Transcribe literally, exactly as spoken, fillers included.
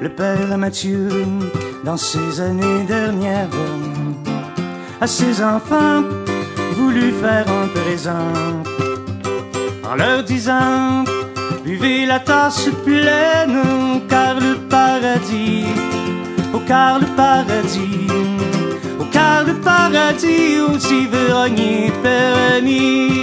Le père Mathieu, dans ses années dernières, à ses enfants voulut faire un présent en leur disant: buvez la tasse pleine, car le paradis, oh car le paradis, oh car le paradis aux ivrognes permis.